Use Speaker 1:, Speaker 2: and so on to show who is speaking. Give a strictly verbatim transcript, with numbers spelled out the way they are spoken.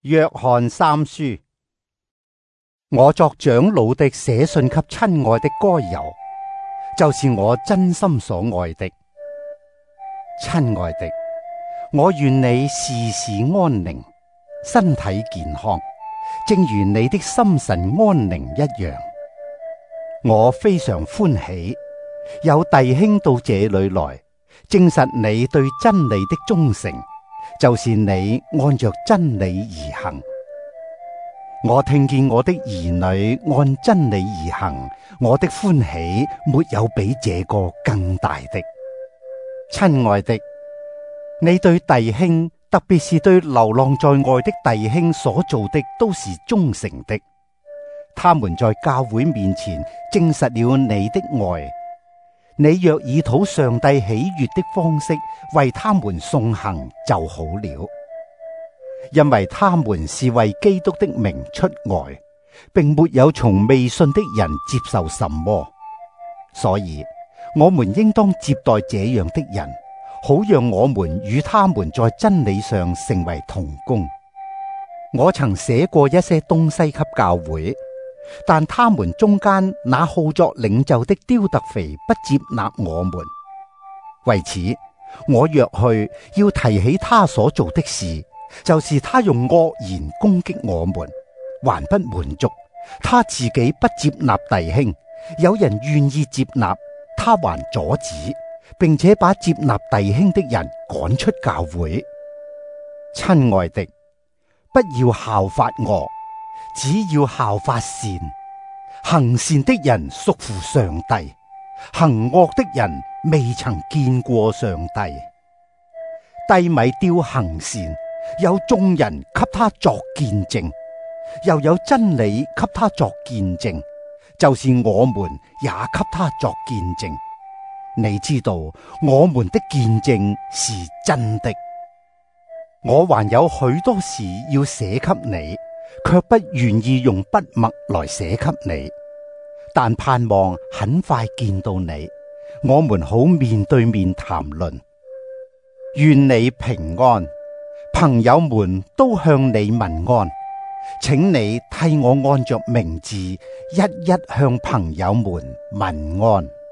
Speaker 1: 約翰三書。我作長老的寫信給親愛的該猶，就是我真心所愛的。親愛的，我願你事事安寧，身體健康，正如你的心神安寧一樣。我非常歡喜，有弟兄到這裏來，證實你對真理的忠誠，就是你按着真理而行。我聽見我的兒女按真理而行，我的歡喜沒有比這個更大的。親愛的，你對弟兄，特別是對流浪在外的弟兄所做的，都是忠誠的。他們在教會面前證實了你的愛。你若以討上帝喜悅的方式為他們送行就好了，因為他們是為基督的名出外，並沒有從未信的人接受什麼，所以我們應當接待這樣的人，好讓我們與他們在真理上成為同工。我曾寫過一些東西給教會，但他們中間那好作領袖的丟特腓不接納我們。為此，我若去，要提起他所做的事，就是他用惡言攻擊我們，還不滿足，他自己不接納弟兄，有人願意接納，他還阻止，並且把接納弟兄的人趕出教會。親愛的，不要效法惡，只要效法善。行善的人屬乎上帝，行惡的人未曾見過上帝。低米丟行善，有眾人給他作見證，又有真理給他作見證，就是我們也給他作見證。你知道我們的見證是真的。我還有許多事要寫給你，卻不願意用筆墨來寫給你，但盼望很快見到你，我們好面對面談論。願你平安，朋友們都向你問安，請你替我按着名字一一向朋友們問安。